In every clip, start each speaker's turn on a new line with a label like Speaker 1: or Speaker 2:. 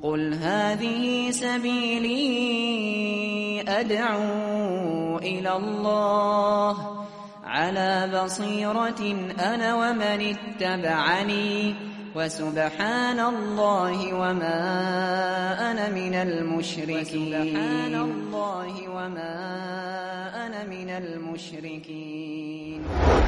Speaker 1: قل هذه سبيلي أدعو إلى الله على بصيرة أنا ومن اتبعني وسبحان الله وما أنا من المشركين.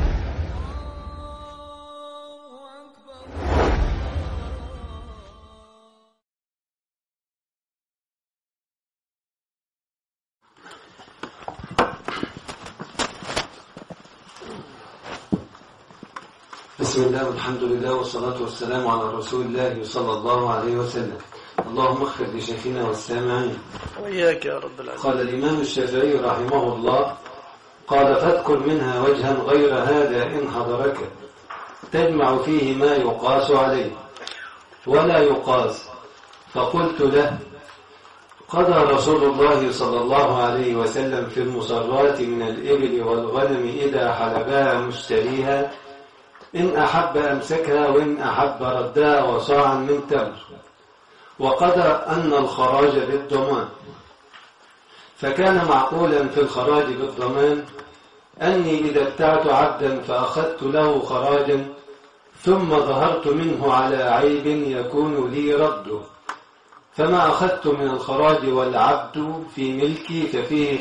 Speaker 2: بسم الله والحمد لله والصلاة والسلام على رسول الله صلى الله عليه وسلم. اللهم اغفر لشيخنا والسامعين
Speaker 3: وإياك يا رب العالمين.
Speaker 2: قال الإمام الشافعي رحمه الله: قال فاذكر منها وجها غير هذا إن حضرك تجمع فيه ما يقاس عليه ولا يقاس. فقلت له: قضى رسول الله صلى الله عليه وسلم في المصرات من الإبل والغنم إذا حلبها مشتريها إن أحب أمسكها وإن أحب ردها وصاعا من تمر، وقضى أن الخراج بالضمان. فكان معقولا في الخراج بالضمان أني إذا ابتعت عبدا فأخذت له خراجا ثم ظهرت منه على عيب يكون لي رده، فما أخذت من الخراج والعبد في ملكي ففيه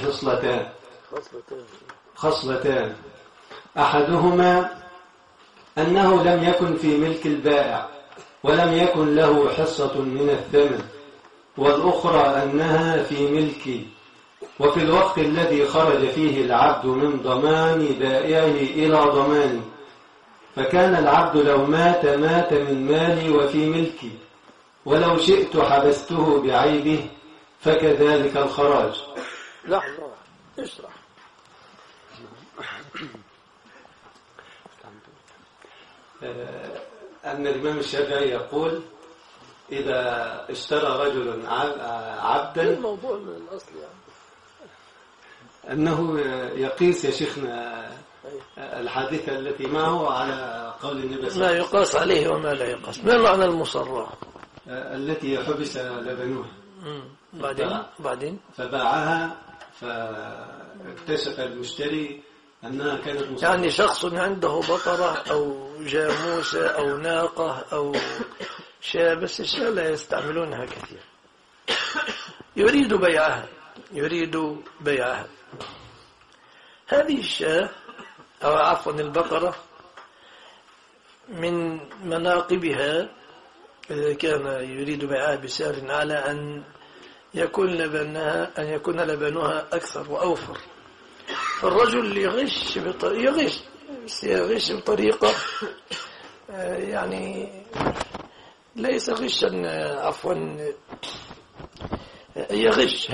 Speaker 2: خصلتان: أحدهما أنه لم يكن في ملك البائع ولم يكن له حصة من الثمن، والأخرى أنها في ملكي، وفي الوقت الذي خرج فيه العبد من ضمان بائعه إلى ضماني، فكان العبد لو مات من مالي وفي ملكي، ولو شئت حبسته بعيبه، فكذلك الخراج.
Speaker 3: لحظة اشرح.
Speaker 2: أن الإمام الشافعي يقول: إذا اشترى رجل عبدا،
Speaker 3: الموضوع من الأصل
Speaker 2: أنه يقيس يا شيخنا الحادثة التي معه على قول النبي صلى الله عليه وسلم،
Speaker 3: ما يقاس عليه وما لا يقاس. ما معنى المصرة؟
Speaker 2: التي حبس لبنها
Speaker 3: بعدين
Speaker 2: فباعها، فاكتشف المشتري أنها كانت مصرة.
Speaker 3: يعني شخص عنده بقرة أو جاموسة أو ناقة أو شاة، بس الشاة لا يستعملونها كثير، يريد بيعها. هذه الشاة أو عفوا البقرة من مناقبها إذا كان يريد بيعها بسعر أعلى أن يكون لبنها أكثر وأوفر. فالرجل يغش بطريقة يعني ليس غشا، عفوا يغش،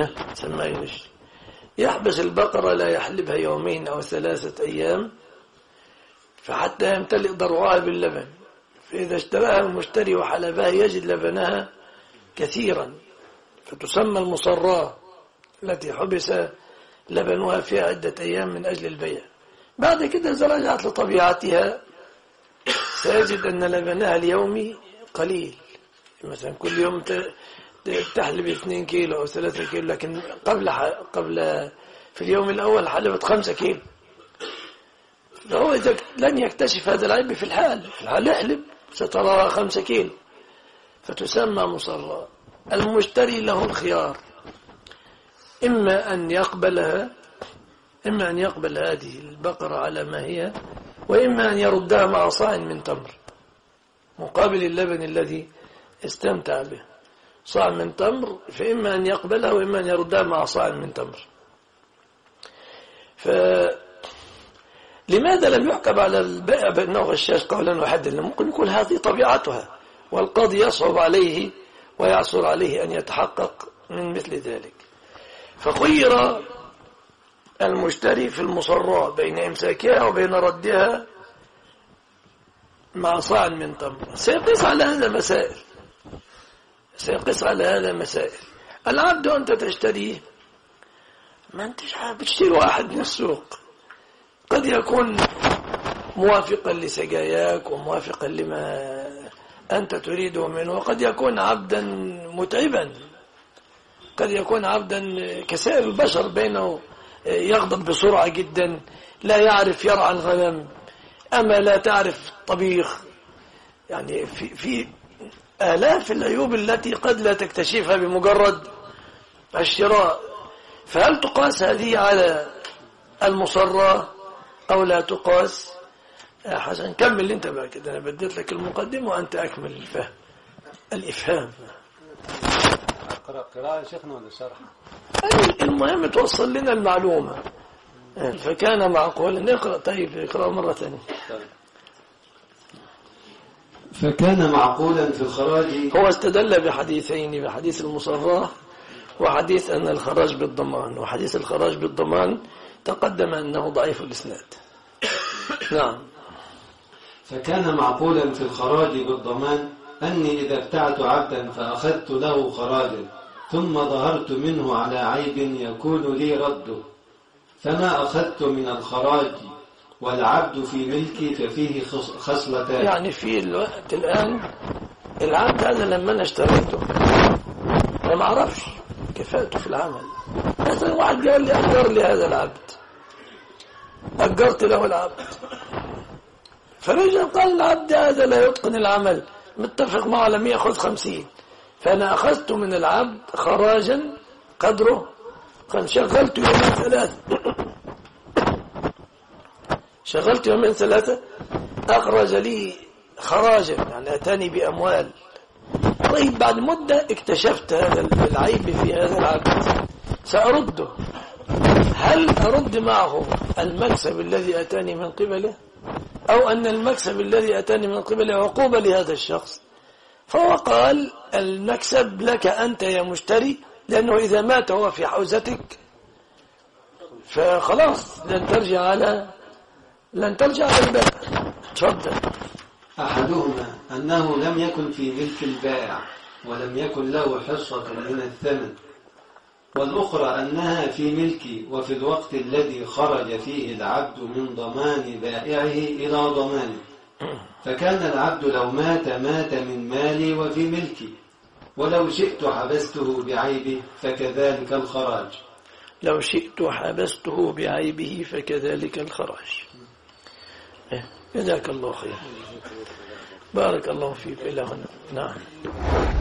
Speaker 3: يحبس البقرة لا يحلبها 2 أو 3 أيام فحتى يمتلئ ضرعها باللبن، فإذا اشتراها المشتري وحلبها يجد لبنها كثيرا، فتسمى المصراه التي حبس لبنها في عدة أيام من أجل البيع. بعد كده إذا رجعت لطبيعتها سيجد أن لبنها اليومي قليل، مثلا كل يوم تحلب 2 كيلو أو 3 كيلو، لكن قبل في اليوم الأول حلبت 5 كيلو. فهو إذا لن يكتشف هذا العيب في الحال يحلب ستراها 5 كيلو، فتسمى مصراه. المشتري له الخيار، إما أن يقبل هذه البقرة على ما هي، وإما أن يردها مع صاع من تمر مقابل اللبن الذي استمتع به. صاع من تمر، فإما أن يقبلها وإما أن يردها مع صاع من تمر. لماذا لم يحكم على البائع بأنه غشاش قولا واحدا؟ ممكن يكون هذه طبيعتها، والقاضي يصعب عليه ويعصر عليه أن يتحقق من مثل ذلك. فخير المشتري في المصراه بين إمساكها وبين ردها مع صاع من تمر. سيقيس على هذا مسائل. العبد أنت تشتريه، ما أنتش بتشتري واحد من السوق، قد يكون موافقا لسجاياك وموافقا لما أنت تريده منه، وقد يكون عبدا متعبا، قد يكون عبدا كسائر البشر بينه يغضب بسرعة جدا، لا يعرف يرعى الغنم، أما لا تعرف طبيخ، يعني في آلاف العيوب التي قد لا تكتشفها بمجرد الشراء. فهل تقاس هذه على المصرة أو لا تقاس؟ حسن كمل انت بقى كده، انا بديت لك المقدمة وانت اكمل الفهم الافهام.
Speaker 2: قراءة شيخنا ولا شرح؟
Speaker 3: المهم توصل لنا المعلومة. فكان معقولا نقرأ. طيب اقرأ مرة ثانية.
Speaker 2: فكان معقولا في الخراج.
Speaker 3: هو استدل بحديثين، بحديث المصرة وحديث أن الخراج بالضمان، وحديث الخراج بالضمان تقدم أنه ضعيف الإسناد. نعم.
Speaker 2: فكان معقولا في الخراج بالضمان أني إذا ابتعت عبدا فأخذت له خراجا ثم ظهرت منه على عيب يكون لي رده، فما أخذت من الخراج والعبد في ملكي ففيه خصلتان.
Speaker 3: يعني في الوقت الآن العبد هذا لما أنا اشتريته أنا ما أعرفش كفاءته في العمل. مثلا واحد قال لي أجر لي هذا العبد، أجرت له العبد، فرجع قال العبد هذا لا يتقن العمل، متفق معه لم يأخذ 50، فأنا أخذت من العبد خراجا قدره، قد شغلت يومين ثلاثة شغلت يومين ثلاثة أخرج لي خراجا، يعني أتاني بأموال. طيب بعد مدة اكتشفت هذا العيب في هذا العبد، سأرده. هل أرد معه المكسب الذي أتاني من قبله، أو أن المكسب الذي أتاني من قبله عقوبة لهذا الشخص؟ فهو قال المكسب لك أنت يا مشتري، لأنه إذا مات هو في حوزتك فخلاص لن ترجع على البيع. تفضل.
Speaker 2: أحدهما أنه لم يكن في ملك البائع ولم يكن له حصة من الثمن، والأخرى أنها في ملكي وفي الوقت الذي خرج فيه العبد من ضمان بائعه إلى ضمانه، فكان العبد لو مات من مالي وفي ملكي، ولو شئت حبسته بعيبه فكذلك الخراج.
Speaker 3: لو شئت حبسته بعيبه فكذلك الخراج. جزاك الله خير، بارك الله فيك. إلى هنا. نعم.